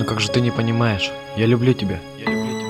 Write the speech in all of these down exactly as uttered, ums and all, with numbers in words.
Ну как же ты не понимаешь? Я люблю тебя. Я люблю тебя.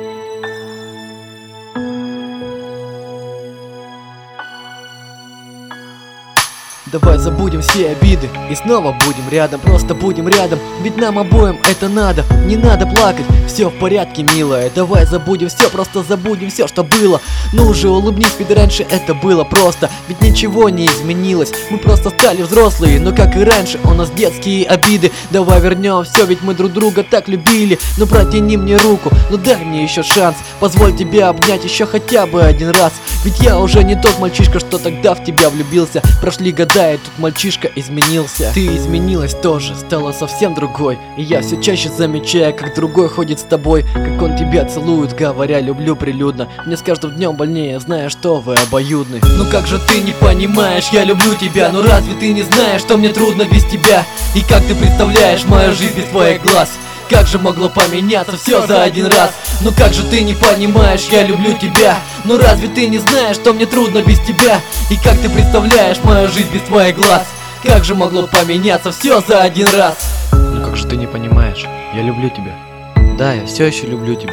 Давай забудем все обиды и снова будем рядом, просто будем рядом, ведь нам обоим это надо. Не надо плакать, все в порядке, милая. Давай забудем все, просто забудем все, что было. Ну уже улыбнись, ведь раньше это было просто, ведь ничего не изменилось. Мы просто стали взрослые, но как и раньше у нас детские обиды. Давай вернем все, ведь мы друг друга так любили. Ну протяни мне руку, ну дай мне еще шанс. Позволь тебя обнять еще хотя бы один раз, ведь я уже не тот мальчишка, что тогда в тебя влюбился. Прошли года, и тут мальчишка изменился. Ты изменилась тоже, стала совсем другой. И я все чаще замечаю, как другой ходит с тобой, как он тебя целует, говоря люблю прилюдно. Мне с каждым днем больнее, зная, что вы обоюдны. Ну как же ты не понимаешь, я люблю тебя. Ну разве ты не знаешь, что мне трудно без тебя? И как ты представляешь мою жизнь без твоих глаз? Как же могло поменяться все за один раз? Ну как же ты не понимаешь, я люблю тебя. Ну разве ты не знаешь, что мне трудно без тебя? И как ты представляешь мою жизнь без твоих глаз? Как же могло поменяться все за один раз? Ну как же ты не понимаешь? Я люблю тебя. Да, я все еще люблю тебя.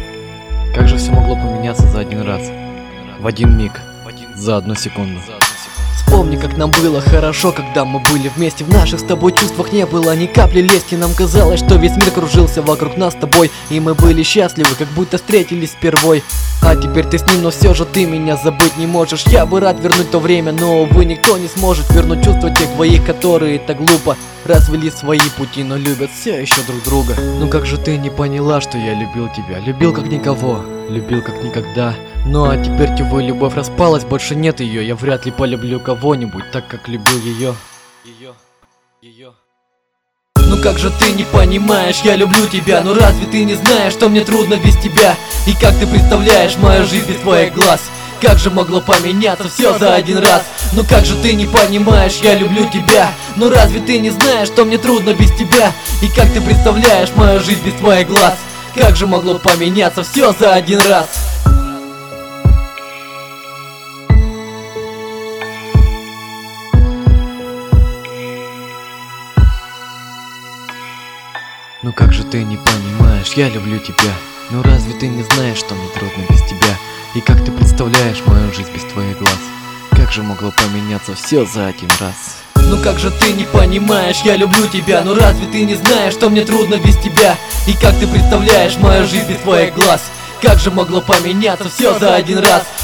Как же все могло поменяться за один раз? В один миг. За одну секунду. Вспомни, как нам было хорошо, когда мы были вместе. В наших с тобой чувствах не было ни капли лести. Нам казалось, что весь мир кружился вокруг нас с тобой, и мы были счастливы, как будто встретились впервой. А теперь ты с ним, но все же ты меня забыть не можешь. Я бы рад вернуть то время, но, увы, никто не сможет вернуть чувства тех двоих, которые так глупо развели свои пути, но любят все еще друг друга. Ну как же ты не поняла, что я любил тебя? Любил как никого, любил как никогда. Ну а теперь, увы, любовь распалась, больше нет ее. Я вряд ли полюблю кого-нибудь так, как любил ее. Ее, ее. Ну как же ты не понимаешь, я люблю тебя. Ну разве ты не знаешь, что мне трудно без тебя? И как ты представляешь мою жизнь без твоих глаз? Как же могло поменяться все за один раз? Ну как же ты не понимаешь, я люблю тебя. Ну разве ты не знаешь, что мне трудно без тебя? И как ты представляешь мою жизнь без твоих глаз? Как же могло поменяться все за один раз? Ну как же ты не понимаешь, я люблю тебя. Ну разве ты не знаешь, что мне трудно без тебя? И как ты представляешь мою жизнь без твоих глаз? Как же могло поменяться все за один раз? Ну как же ты не понимаешь, я люблю тебя. Ну разве ты не знаешь, что мне трудно без тебя? И как ты представляешь мою жизнь без твоих глаз? Как же могло поменяться все за один раз?